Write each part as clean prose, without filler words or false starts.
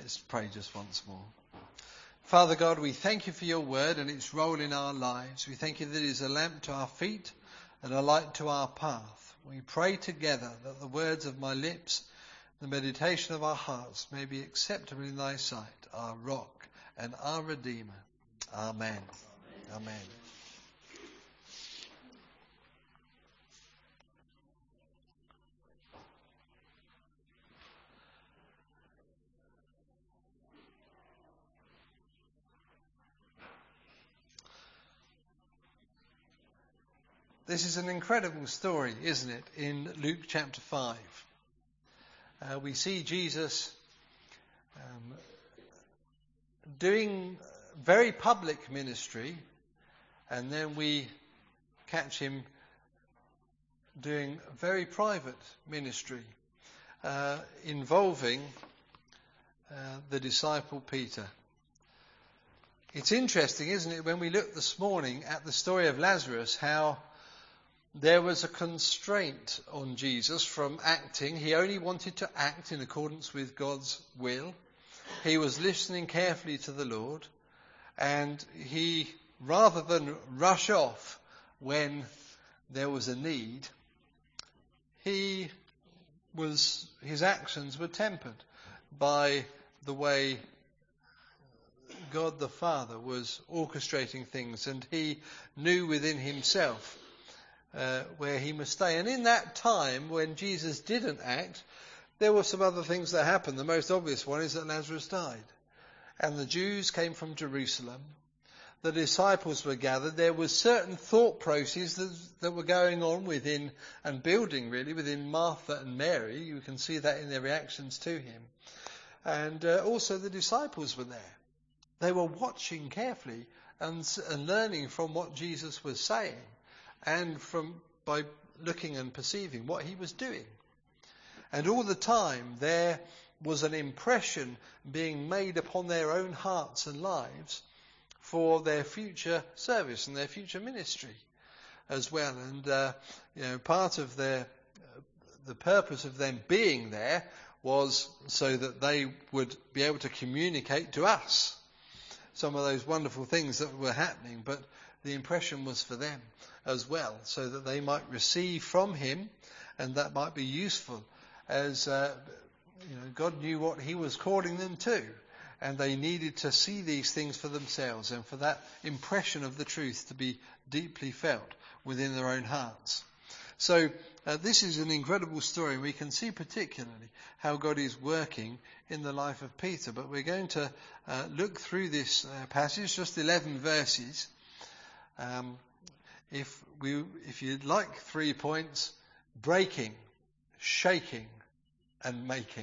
Let's pray just once more. Father God, we thank you for your word and its role in our lives. We thank you that it is a lamp to our feet and a light to our path. We pray together that the words of my lips, the meditation of our hearts may be acceptable in thy sight, our rock and our Redeemer. Amen. Amen. This is an incredible story, isn't it, in Luke chapter 5. We see Jesus doing very public ministry, and then we catch him doing very private ministry, involving the disciple Peter. It's interesting, isn't it, when we look this morning at the story of Lazarus, how there was a constraint on Jesus from acting. He only wanted to act in accordance with God's will. He was listening carefully to the Lord, and he, rather than rush off when there was a need, his actions were tempered by the way God the Father was orchestrating things, and he knew within himself where he must stay. And in that time when Jesus didn't act, there were some other things that happened. The most obvious one is that Lazarus died. And the Jews came from Jerusalem. The disciples were gathered. There was certain thought processes that were going on within and building really within Martha and Mary. You can see that in their reactions to him. And also the disciples were there. They were watching carefully and learning from what Jesus was saying, and by looking and perceiving what he was doing. And all the time there was an impression being made upon their own hearts and lives for their future service and their future ministry as well. And part of the purpose of them being there was so that they would be able to communicate to us some of those wonderful things that were happening, but the impression was for them as well, so that they might receive from him, and that might be useful as God knew what he was calling them to, and they needed to see these things for themselves, and for that impression of the truth to be deeply felt within their own hearts. So this is an incredible story. We can see particularly how God is working in the life of Peter, but we're going to look through this passage, just 11 verses. If you'd like 3 points: breaking, shaking, and making.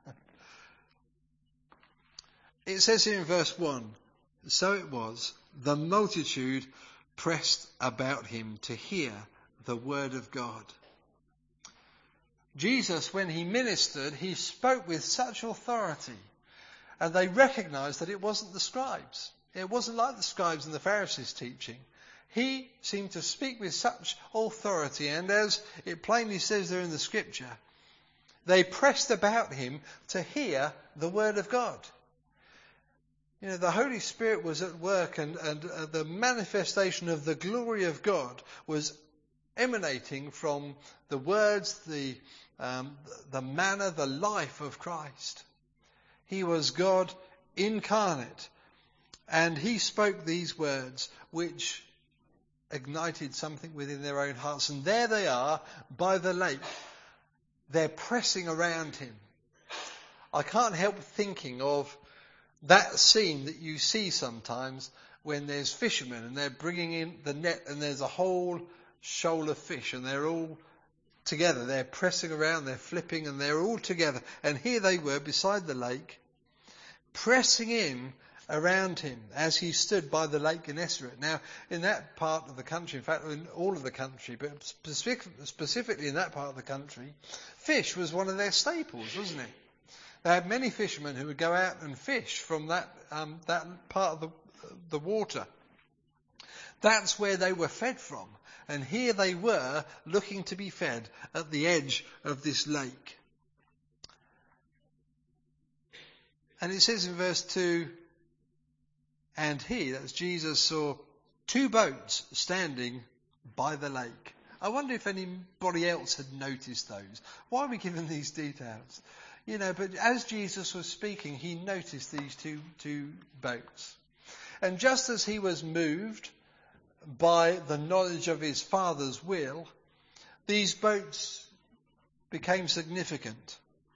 It says here in verse 1, so it was, the multitude pressed about him to hear the word of God. Jesus, when he ministered, he spoke with such authority, and they recognized that it wasn't the scribes. It wasn't like the scribes and the Pharisees' teaching. He seemed to speak with such authority, and as it plainly says there in the scripture, they pressed about him to hear the word of God. The Holy Spirit was at work, and the manifestation of the glory of God was emanating from the words, the manner, the life of Christ. He was God incarnate, and he spoke these words which ignited something within their own hearts. And there they are by the lake. They're pressing around him. I can't help thinking of that scene that you see sometimes when there's fishermen and they're bringing in the net, and there's a whole shoal of fish, and they're all together. They're pressing around, they're flipping, and they're all together. And here they were beside the lake, pressing in around him as he stood by the Lake Gennesaret. Now, in that part of the country, in fact, in all of the country, but specifically in that part of the country, fish was one of their staples, wasn't it? They had many fishermen who would go out and fish from that part of the water. That's where they were fed from. And here they were looking to be fed at the edge of this lake. And it says in verse 2, and he, that's Jesus, saw 2 boats standing by the lake. I wonder if anybody else had noticed those. Why are we given these details? But as Jesus was speaking, he noticed these two boats. And just as he was moved by the knowledge of his Father's will, these boats became significant.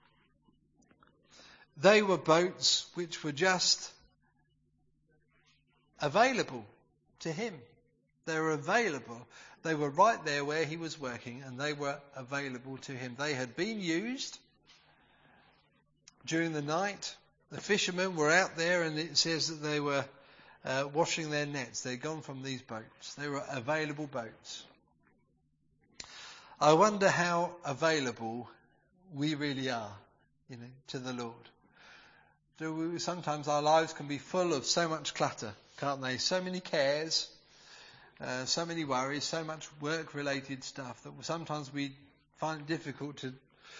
They were boats which were just available to him. They were available. They were right there where he was working, and they were available to him. They had been used during the night. The fishermen were out there, and it says that they were washing their nets. They'd gone from these boats. They were available boats. I wonder how available we really are, to the Lord. Sometimes our lives can be full of so much clutter, can't they? So many cares, so many worries, so much work-related stuff that sometimes we find it difficult to,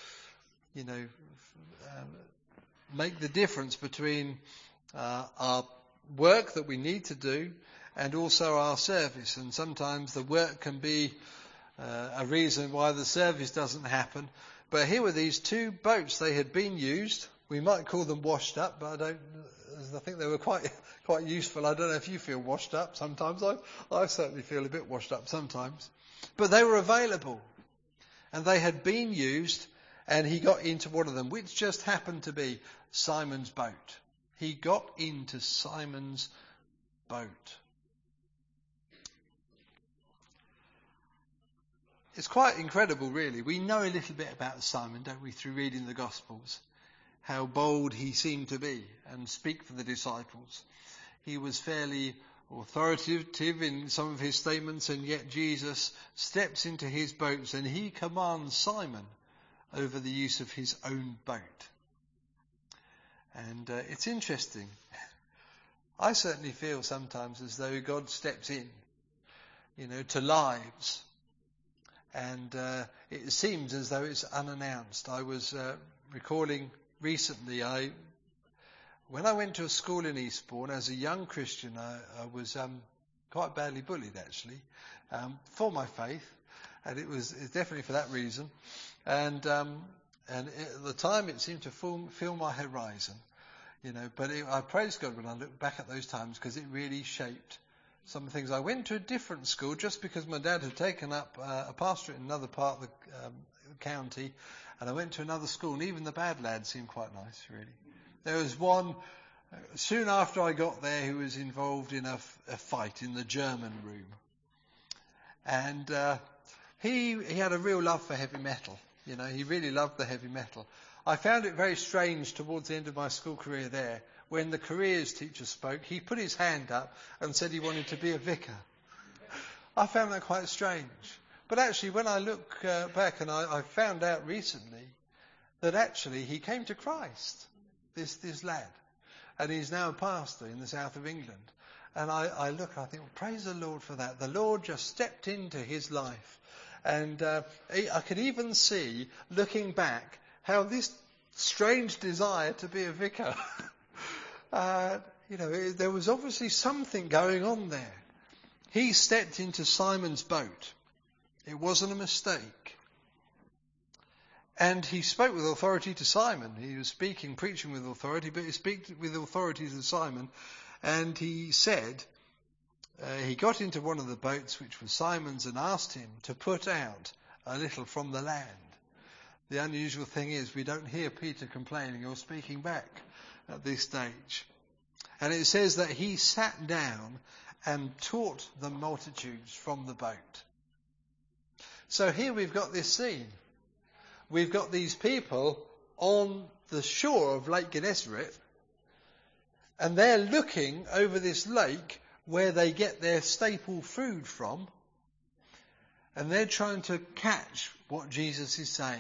make the difference between our work that we need to do and also our service. And sometimes the work can be a reason why the service doesn't happen. But here were these 2 boats. They had been used. We might call them washed up, but I think they were quite useful. I don't know if you feel washed up sometimes. I certainly feel a bit washed up sometimes. But they were available. And they had been used, and he got into one of them, which just happened to be Simon's boat. He got into Simon's boat. It's quite incredible, really. We know a little bit about Simon, don't we, through reading the Gospels. How bold he seemed to be and speak for the disciples. He was fairly authoritative in some of his statements, and yet Jesus steps into his boats and he commands Simon over the use of his own boat. And it's interesting. I certainly feel sometimes as though God steps in, to lives. And it seems as though it's unannounced. I was recalling recently, when I went to a school in Eastbourne as a young Christian, I was quite badly bullied actually, for my faith, and it's definitely for that reason. And at the time it seemed to fill my horizon, But I praise God when I look back at those times, because it really shaped some things. I went to a different school just because my dad had taken up a pastorate in another part of the county, and I went to another school, and even the bad lads seemed quite nice, really. There was one, soon after I got there, who was involved in a fight in the German room. And he had a real love for heavy metal. He really loved the heavy metal. I found it very strange towards the end of my school career there, when the careers teacher spoke, he put his hand up and said he wanted to be a vicar. I found that quite strange. But actually, when I look back, and I found out recently that actually he came to Christ, this lad, and he's now a pastor in the south of England. And I look and I think, well, praise the Lord for that. The Lord just stepped into his life. And I could even see, looking back, how this strange desire to be a vicar, there was obviously something going on there. He stepped into Simon's boat. It wasn't a mistake. And he spoke with authority to Simon. He was preaching with authority, but he spoke with authority to Simon. And he said, he got into one of the boats, which was Simon's, and asked him to put out a little from the land. The unusual thing is we don't hear Peter complaining or speaking back at this stage. And it says that he sat down and taught the multitudes from the boat. So here we've got this scene. We've got these people on the shore of Lake Gennesaret, and they're looking over this lake where they get their staple food from, and they're trying to catch what Jesus is saying.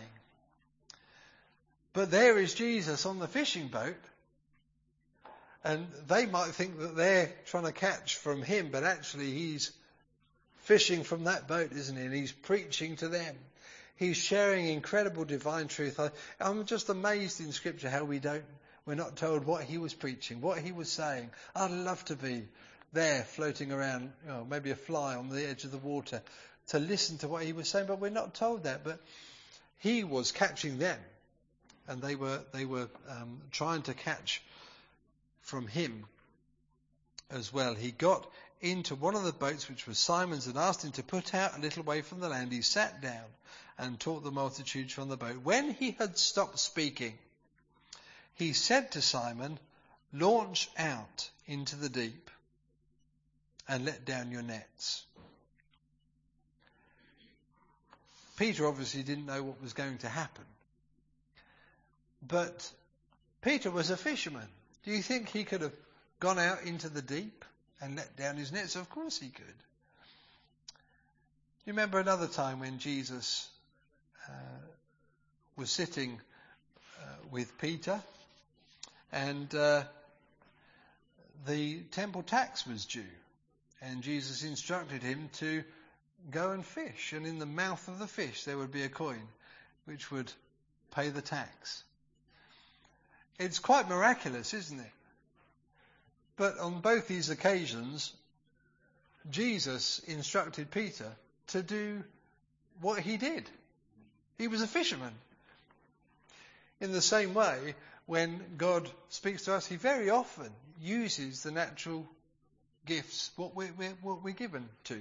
But there is Jesus on the fishing boat, and they might think that they're trying to catch from him, but actually he's fishing from that boat, isn't he? And he's preaching to them. He's sharing incredible divine truth. I'm just amazed in Scripture how we We're not told what he was preaching, what he was saying. I'd love to be there floating around, maybe a fly on the edge of the water, to listen to what he was saying, but we're not told that. But he was catching them, and they were trying to catch from him as well. He got into one of the boats, which was Simon's, and asked him to put out a little way from the land. He sat down and taught the multitudes from the boat. When he had stopped speaking, he said to Simon, "Launch out into the deep and let down your nets." Peter obviously didn't know what was going to happen. But Peter was a fisherman. Do you think he could have gone out into the deep and let down his nets? Of course he could. You remember another time when Jesus was sitting with Peter, and the temple tax was due, and Jesus instructed him to go and fish, and in the mouth of the fish there would be a coin which would pay the tax. It's quite miraculous, isn't it? But on both these occasions, Jesus instructed Peter to do what he did. He was a fisherman. In the same way, when God speaks to us, he very often uses the natural gifts, what we're given to.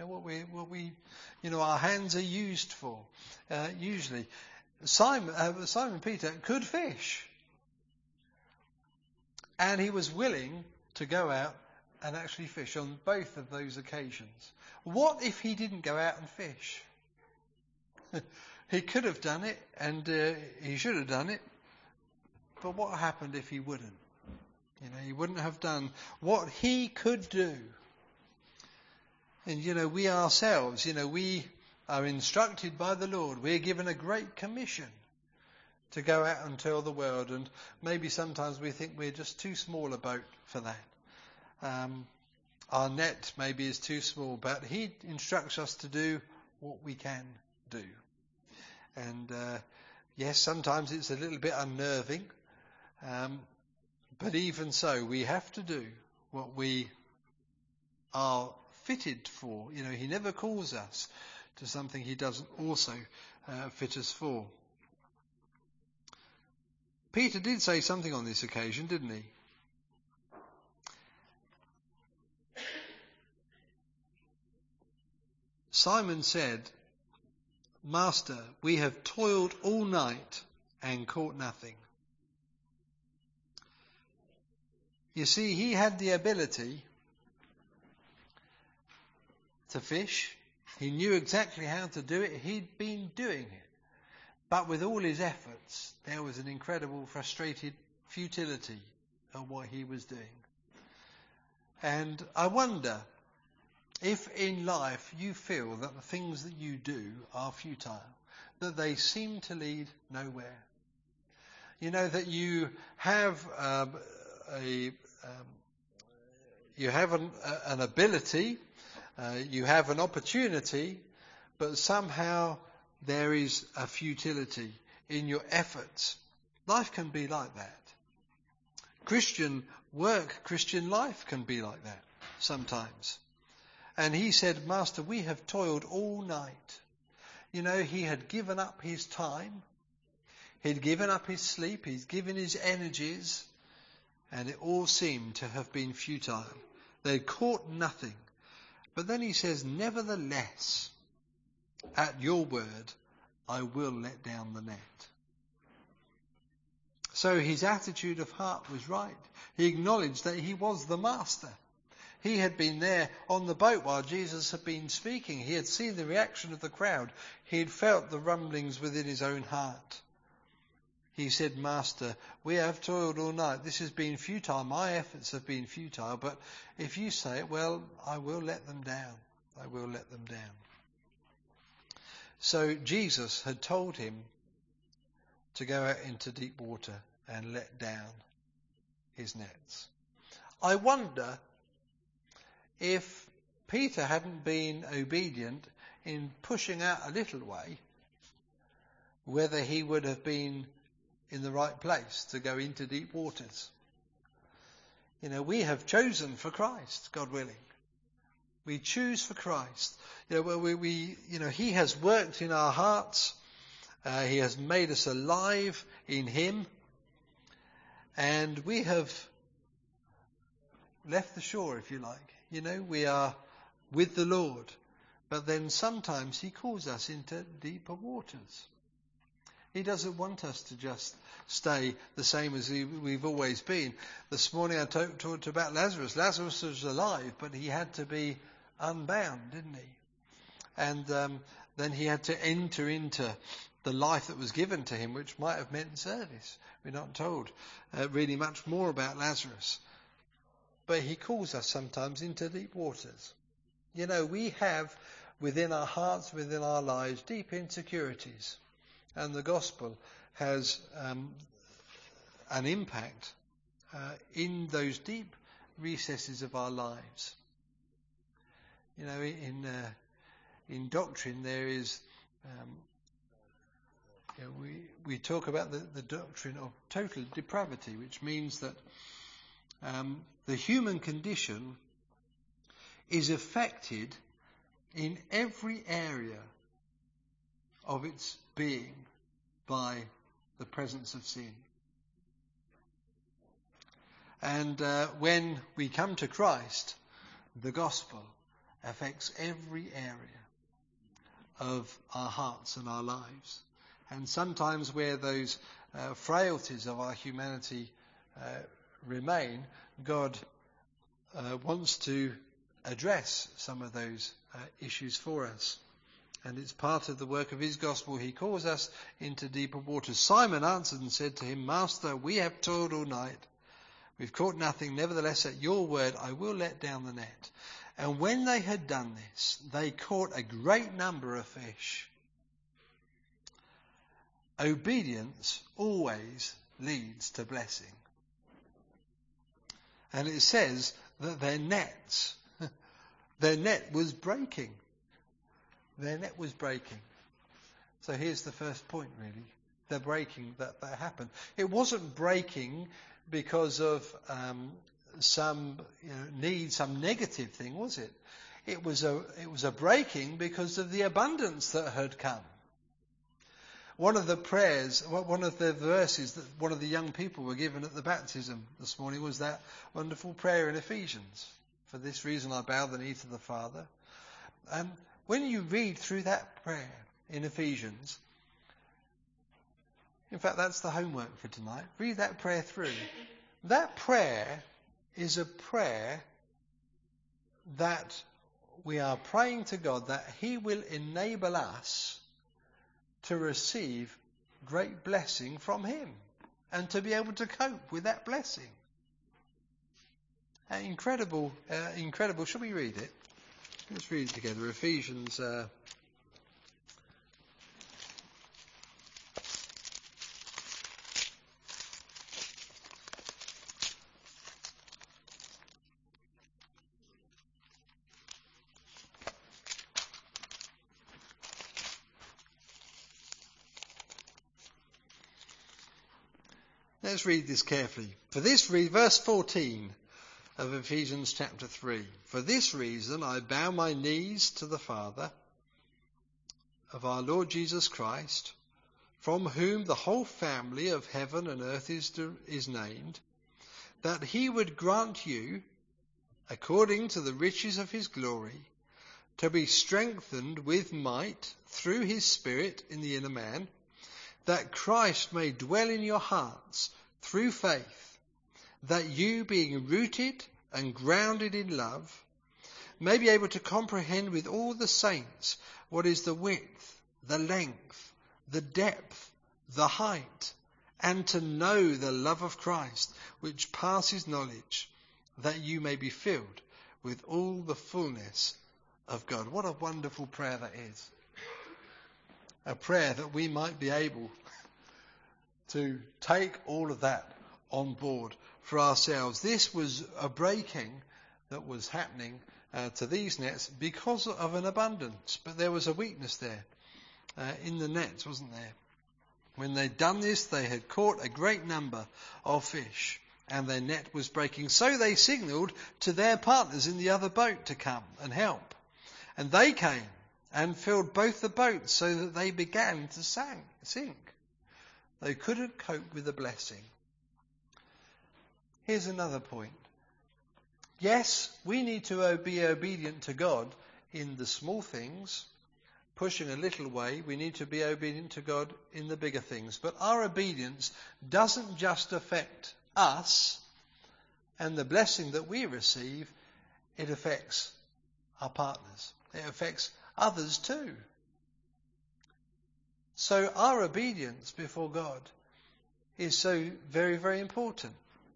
Our hands are used for. Usually, Simon Peter could fish, and he was willing to go out and actually fish on both of those occasions. What if he didn't go out and fish? He could have done it, and he should have done it. But what happened if he wouldn't? He wouldn't have done what he could do. And, we ourselves, we are instructed by the Lord. We're given a great commission to go out and tell the world. And maybe sometimes we think we're just too small a boat for that. Our net maybe is too small, but he instructs us to do what we can do. And yes, sometimes it's a little bit unnerving, but even so, we have to do what we are fitted for. He never calls us to something he doesn't also fit us for. Peter did say something on this occasion, didn't he? Simon said, "Master, we have toiled all night and caught nothing." You see, he had the ability to fish. He knew exactly how to do it. He'd been doing it. But with all his efforts, there was an incredible frustrated futility of what he was doing. And I wonder if in life you feel that the things that you do are futile, that they seem to lead nowhere. That you have an ability, you have an opportunity, but somehow there is a futility in your efforts. Life can be like that. Christian work, Christian life can be like that sometimes. And he said, "Master, we have toiled all night." He had given up his time. He'd given up his sleep. He'd given his energies. And it all seemed to have been futile. They'd caught nothing. But then he says, "Nevertheless, at your word, I will let down the net." So his attitude of heart was right. He acknowledged that he was the master. He had been there on the boat while Jesus had been speaking. He had seen the reaction of the crowd. He had felt the rumblings within his own heart. He said, "Master, we have toiled all night. This has been futile. My efforts have been futile. But if you say it, well, I will let them down. I will let them down." So Jesus had told him to go out into deep water and let down his nets. I wonder if Peter hadn't been obedient in pushing out a little way, whether he would have been in the right place to go into deep waters. We have chosen for Christ, God willing. We choose for Christ. He has worked in our hearts. He has made us alive in Him. And we have left the shore, if you like. We are with the Lord. But then sometimes He calls us into deeper waters. He doesn't want us to just stay the same as we've always been. This morning I talked about Lazarus. Lazarus was alive, but he had to be unbound, didn't he? And then he had to enter into the life that was given to him, which might have meant service. We're not told really much more about Lazarus. But He calls us sometimes into deep waters. We have within our hearts, within our lives, deep insecurities. And the gospel has an impact in those deep recesses of our lives. In doctrine there is, we talk about the doctrine of total depravity, which means that the human condition is affected in every area of its being by the presence of sin. And when we come to Christ, the gospel affects every area of our hearts and our lives. And sometimes where those frailties of our humanity remain, God wants to address some of those issues for us. And it's part of the work of His gospel. He calls us into deeper waters. Simon answered and said to Him, Master, we have toiled all night. We've caught nothing. Nevertheless, at your word, I will let down the net. And when they had done this, they caught a great number of fish. Obedience always leads to blessing. And it says that their net was breaking. Their net was breaking. So here's the first point, really. The breaking that happened. It wasn't breaking because of some need, some negative thing, was it? It was a breaking because of the abundance that had come. One of the prayers, one of the verses that one of the young people were given at the baptism this morning was that wonderful prayer in Ephesians. For this reason I bow the knee to the Father. And when you read through that prayer in Ephesians, in fact that's the homework for tonight, read that prayer through. That prayer is a prayer that we are praying to God that He will enable us to receive great blessing from Him and to be able to cope with that blessing. Incredible. Shall we read it? Let's read it together. Ephesians. Let's read this carefully. For this reason, verse 14 of Ephesians chapter 3. For this reason I bow my knees to the Father of our Lord Jesus Christ, from whom the whole family of heaven and earth is named, that He would grant you, according to the riches of His glory, to be strengthened with might through His Spirit in the inner man, that Christ may dwell in your hearts through faith, that you, being rooted and grounded in love, may be able to comprehend with all the saints what is the width, the length, the depth, the height, and to know the love of Christ, which passes knowledge, that you may be filled with all the fullness of God. What a wonderful prayer that is. A prayer that we might be able to take all of that on board for ourselves. This was a breaking that was happening to these nets because of an abundance, but there was a weakness there in the nets, wasn't there? When they'd done this, they had caught a great number of fish, and their net was breaking. So they signalled to their partners in the other boat to come and help. And they came and filled both the boats so that they began to sink. They couldn't cope with the blessing. Here's another point. Yes, we need to be obedient to God in the small things, pushing a little way. We need to be obedient to God in the bigger things. But our obedience doesn't just affect us and the blessing that we receive. It affects our partners. It affects others too. So our obedience before God is so very, very important.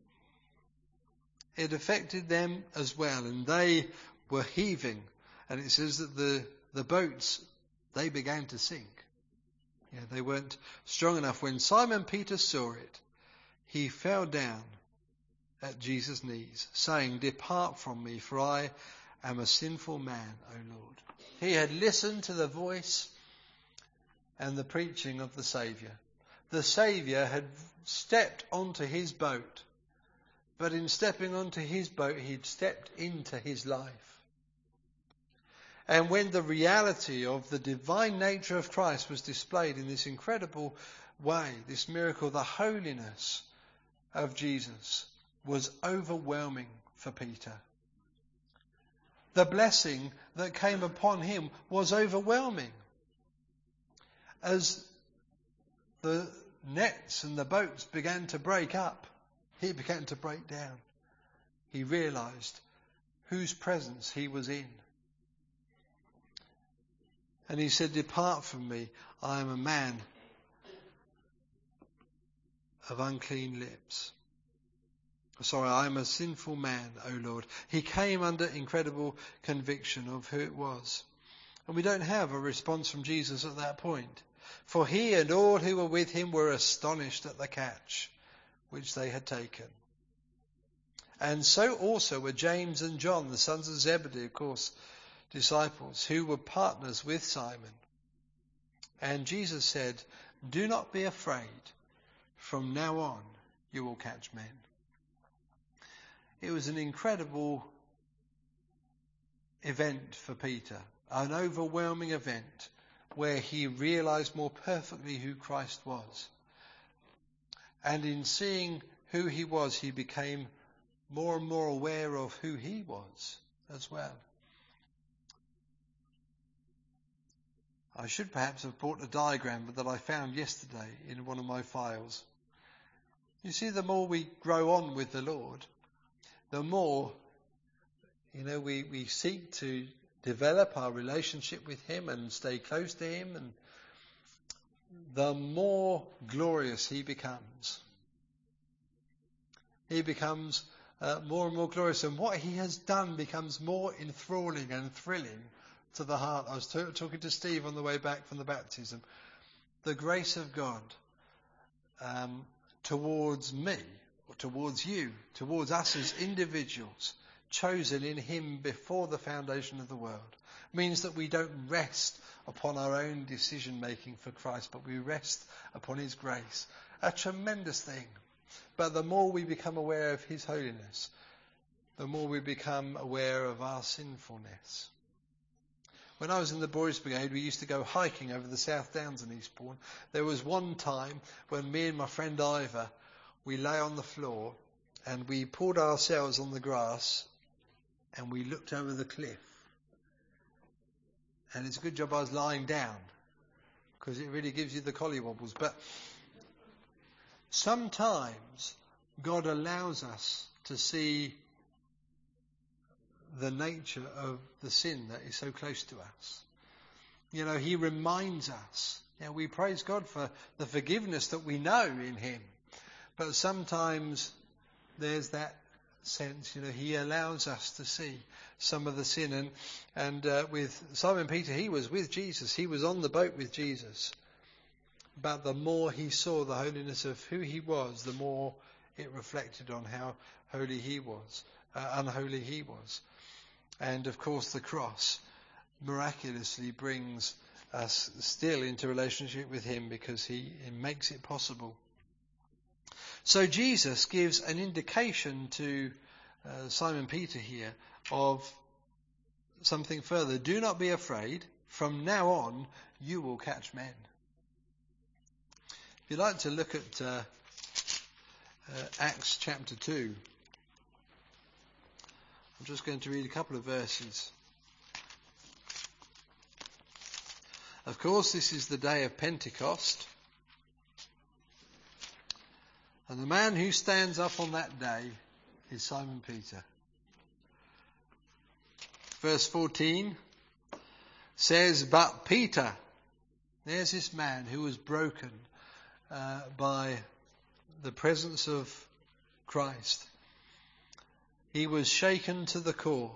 It affected them as well, and they were heaving. And it says that the boats, they began to sink. Yeah, they weren't strong enough. When Simon Peter saw it, he fell down at Jesus' knees, saying, "Depart from me, for I am a sinful man, O Lord." He had listened to the voice and the preaching of the Saviour. The Saviour had stepped onto his boat, but in stepping onto his boat, he'd stepped into his life. And when the reality of the divine nature of Christ was displayed in this incredible way, this miracle, the holiness of Jesus was overwhelming for Peter. The blessing that came upon him was overwhelming. As the nets and the boats began to break up, he began to break down. He realized whose presence he was in. And he said, "Depart from me, I am a man of unclean lips." Sorry, I am a sinful man, O Lord. He came under incredible conviction of who it was. And we don't have a response from Jesus at that point. For he and all who were with him were astonished at the catch which they had taken. And so also were James and John, the sons of Zebedee, of course, disciples, who were partners with Simon. And Jesus said, "Do not be afraid. From now on, you will catch men." It was an incredible event for Peter, an overwhelming event where he realized more perfectly who Christ was. And in seeing who he was, he became more and more aware of who he was as well. I should perhaps have brought a diagram that I found yesterday in one of my files. You see, the more we grow on with the Lord, the more, we seek to develop our relationship with him and stay close to him, and the more glorious he becomes. He becomes more and more glorious, and what he has done becomes more enthralling and thrilling to the heart. I was talking to Steve on the way back from the baptism. The grace of God towards me, or towards you, towards us as individuals, chosen in him before the foundation of the world, means that we don't rest upon our own decision making for Christ, but we rest upon his grace. A tremendous thing. But the more we become aware of his holiness, the more we become aware of our sinfulness. When I was in the Boys Brigade, we used to go hiking over the South Downs in Eastbourne. There was one time when me and my friend Ivor, we lay on the floor and we pulled ourselves on the grass and we looked over the cliff. And it's a good job I was lying down, because it really gives you the collywobbles. But sometimes God allows us to see the nature of the sin that is so close to us. He reminds us. We praise God for the forgiveness that we know in him. But sometimes there's that sense, he allows us to see some of the sin. And with Simon Peter, he was with Jesus. He was on the boat with Jesus. But the more he saw the holiness of who he was, the more it reflected on how unholy he was. And of course the cross miraculously brings us still into relationship with him, because he makes it possible. So Jesus gives an indication to Simon Peter here of something further. Do not be afraid. From now on, you will catch men. If you'd like to look at Acts chapter 2, I'm just going to read a couple of verses. Of course, this is the day of Pentecost. And the man who stands up on that day is Simon Peter. Verse 14 says, but Peter, there's this man who was broken by the presence of Christ. He was shaken to the core.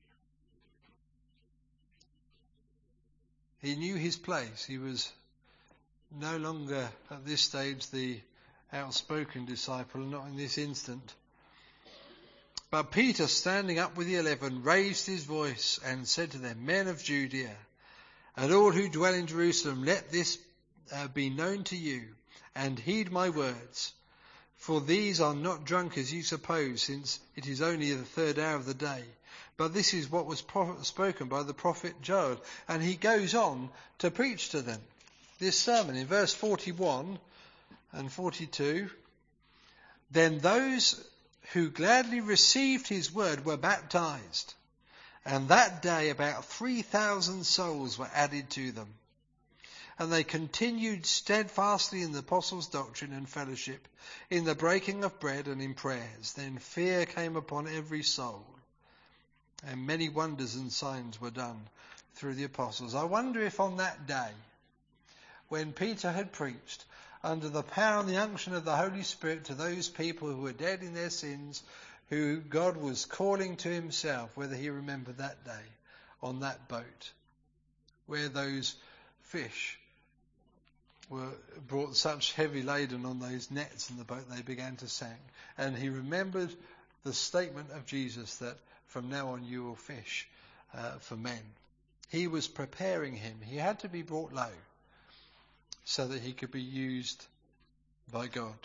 He knew his place. He was no longer at this stage the outspoken disciple, not in this instant. But Peter, standing up with the 11, raised his voice and said to them, men of Judea, and all who dwell in Jerusalem, let this be known to you, and heed my words. For these are not drunk as you suppose, since it is only the third hour of the day. But this is what was spoken by the prophet Joel. And he goes on to preach to them this sermon in verse 41 and 42. Then those who gladly received his word were baptized. And that day about 3,000 souls were added to them. And they continued steadfastly in the apostles' doctrine and fellowship, in the breaking of bread and in prayers. Then fear came upon every soul, and many wonders and signs were done through the apostles. I wonder if on that day, when Peter had preached, under the power and the unction of the Holy Spirit to those people who were dead in their sins, who God was calling to himself, whether he remembered that day on that boat, where those fish were brought such heavy laden on those nets in the boat they began to sink. And he remembered the statement of Jesus that from now on you will fish for men. He was preparing him. He had to be brought low so that he could be used by God.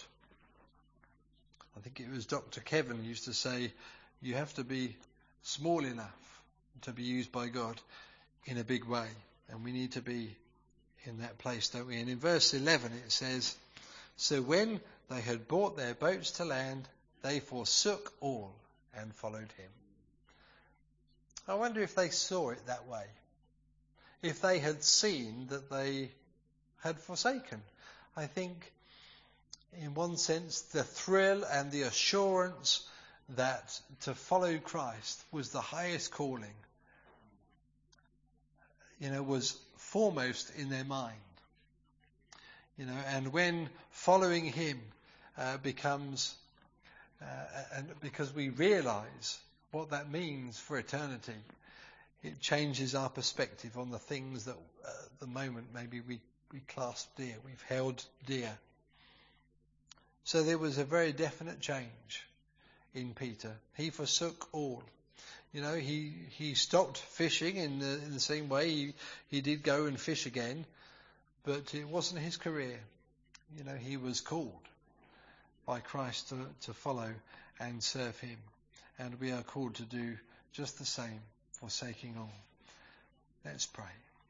I think it was Dr. Kevin used to say, you have to be small enough to be used by God in a big way. And we need to be in that place, don't we? And in verse 11 it says, so when they had brought their boats to land, they forsook all and followed him. I wonder if they saw it that way. If they had seen that they had forsaken. I think in one sense the thrill and the assurance that to follow Christ was the highest calling, was foremost in their mind. And when following him becomes, and because we realise what that means for eternity, it changes our perspective on the things that at the moment maybe we clasp dear, we've held dear. So there was a very definite change in Peter. He forsook all. He stopped fishing in the same way. He did go and fish again, but it wasn't his career. He was called by Christ to follow and serve him. And we are called to do just the same, forsaking all. Let's pray.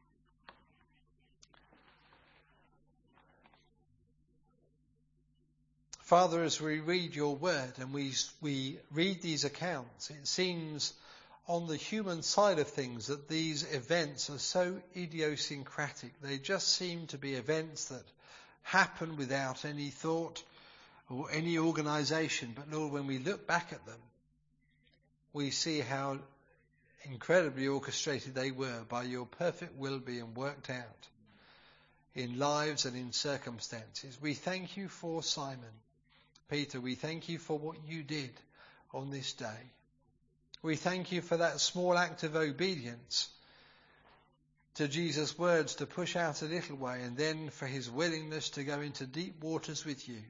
Father, as we read your word and we read these accounts, it seems on the human side of things that these events are so idiosyncratic. They just seem to be events that happen without any thought or any organisation. But Lord, when we look back at them, we see how incredibly orchestrated they were by your perfect will being worked out in lives and in circumstances. We thank you for Simon Peter. We thank you for what you did on this day. We thank you for that small act of obedience to Jesus' words to push out a little way, and then for his willingness to go into deep waters with you.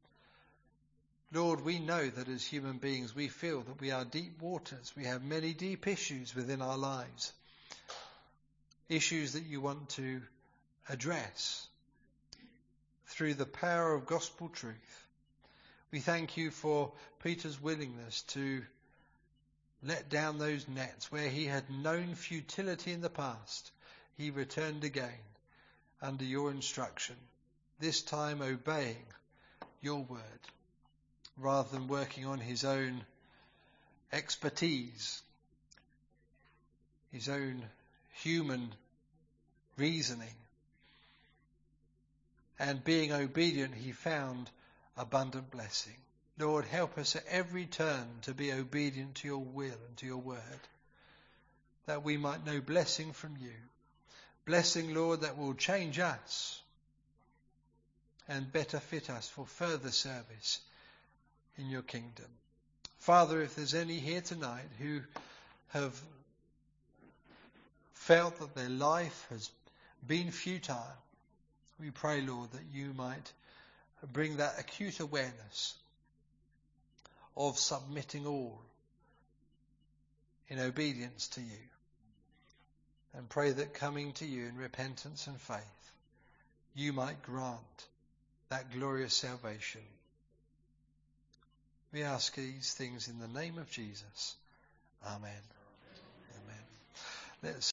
Lord, we know that as human beings we feel that we are deep waters. We have many deep issues within our lives. Issues that you want to address through the power of gospel truth. We thank you for Peter's willingness to let down those nets where he had known futility in the past. He returned again under your instruction, this time obeying your word rather than working on his own expertise, his own human reasoning. And being obedient, he found abundant blessing. Lord, help us at every turn to be obedient to your will and to your word, that we might know blessing from you. Blessing, Lord, that will change us and better fit us for further service in your kingdom. Father, if there's any here tonight who have felt that their life has been futile, we pray, Lord, that you might bring that acute awareness of submitting all in obedience to you, and pray that coming to you in repentance and faith, you might grant that glorious salvation. We ask these things in the name of Jesus. Amen. Amen. Let's